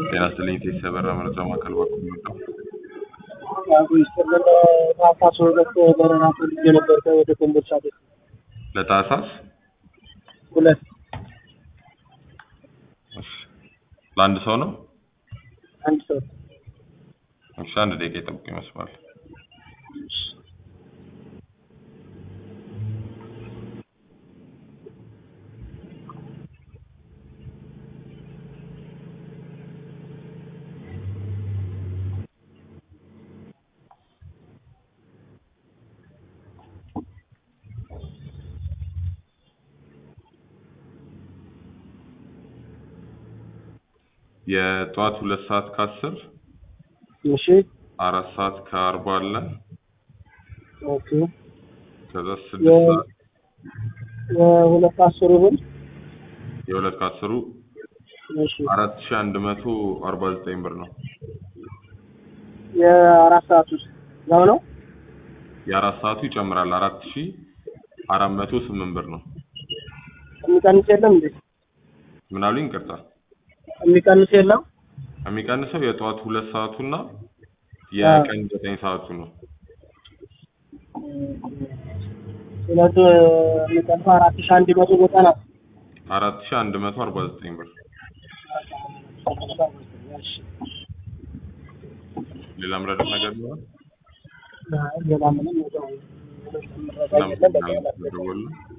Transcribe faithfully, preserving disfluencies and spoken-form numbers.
ጤና ይስጥልኝ የተሰበራ መረጃ ማዕከል በኩል ነው። ታህሳስ ሁለት በረራ ፈልጌ ነበር ወደ ኮምቦልቻ ቤት ለታህሳስ ሁለት እሺ ለአንድ ሰው ነው? አንድ ሰው። እሺ አንድ ደቂቃ ይጠብቁ ይመስላል። የጧት ሁለት ሰዓት ከአስር እሺ አራት ሰዓት ከአርባ አለ። ኦኬ ከዛ ስድስት ሰዓት የሁለት ከአስሩ ብር የሁለት ከአስሩ እሺ አራት ሺህ አንድ መቶ አርባ ዘጠኝ ብር ነው። የአራት ሰዓቱ ነው ነው የአራት ሰዓቱ ይጨምራል አራት ሺህ አራት መቶ ስምንት ብር ነው። የሚቀንስ የለም እንዴ? ምን አሉኝ? ይቅርታ የሚቀንስ የለም? የሚቀንሰው የጧት ሁለት ሰዓቱና የቀን ዘጠኝ ሰዓቱ ነው። ስለዚህ የሚቀንሰው አራት ሺህ አንድ መቶ ዘጠና አራት ሺህ አንድ መቶ አርባ ዘጠኝ ብር። ሌላ ምረጥ ነገር ነው? አይ ሌላ ምንም ነገር